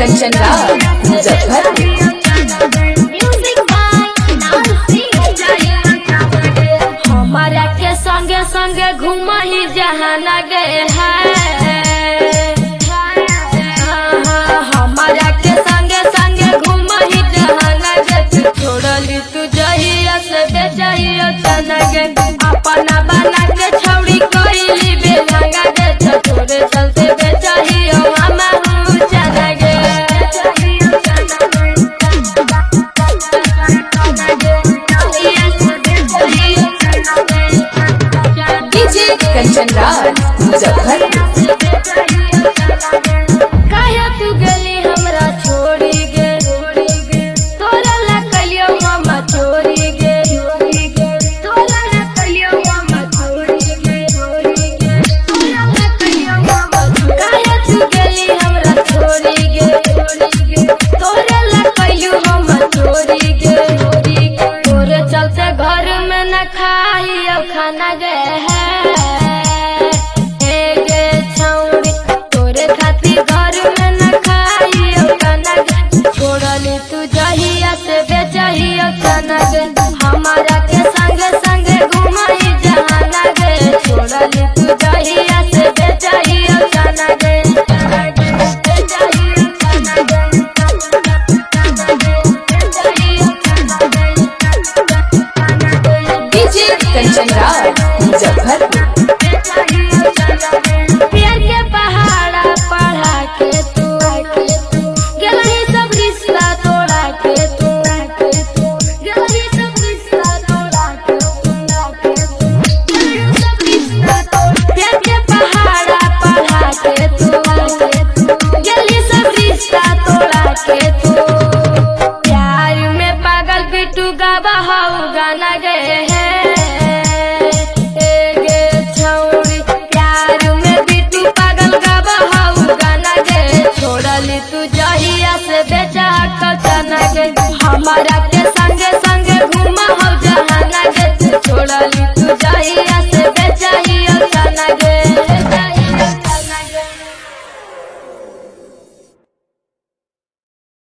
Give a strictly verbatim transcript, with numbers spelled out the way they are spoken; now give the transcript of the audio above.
कंचन राज मुजफ्फरपुर। हमारा के संगे संगे घूमा ही जहाना गए है, हमारा के संगे संगे घूमा ही जहाना गए। छोड़ली तू जहिया से बेचहियो चना गे, अपना बना के छौड़ी कोइली बेलंगा गे। छोड़े चलते बेचहियो मामा हूँ चना गे। डीजे कंचन राज मुजफ्फरपुर। काहे तू गली हमरा छोड़ी गे, तोरा ला कलियो मामा छोड़ी गे, तोरा ला कलियो मामा छोड़ी गे, तोरा ला कलियो मामा। काहे तू गली हमरा छोड़ी गे, तोरा ला कलियो मामा छोड़ी गे। तोरे चलते घर में न खाई अब खाना गए है, हमारा के संग संग घुमाई जहाना गे। छोड़ली तू जहिया से बेचहियो चना गे। डीजे कंचन राज मुजफ्फरपुर।